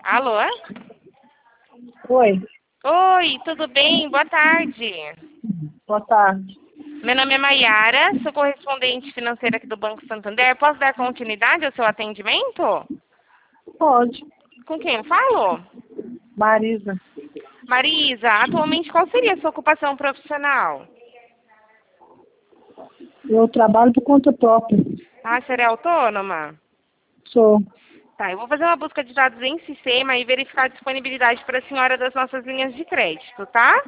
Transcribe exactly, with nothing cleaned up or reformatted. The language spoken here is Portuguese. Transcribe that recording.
Alô? Oi, Oi, tudo bem? Boa tarde. boa tarde. Meu nome é Maiara, sou correspondente financeira aqui do Banco Santander. Posso dar continuidade ao seu atendimento? Pode. Com quem eu falo? Marisa, Marisa, atualmente qual seria a sua ocupação profissional? eu trabalho por conta própria. Ah, a senhora é autônoma? Sou. Tá, eu vou fazer uma busca de dados em sistema e verificar a disponibilidade para a senhora das nossas linhas de crédito, tá?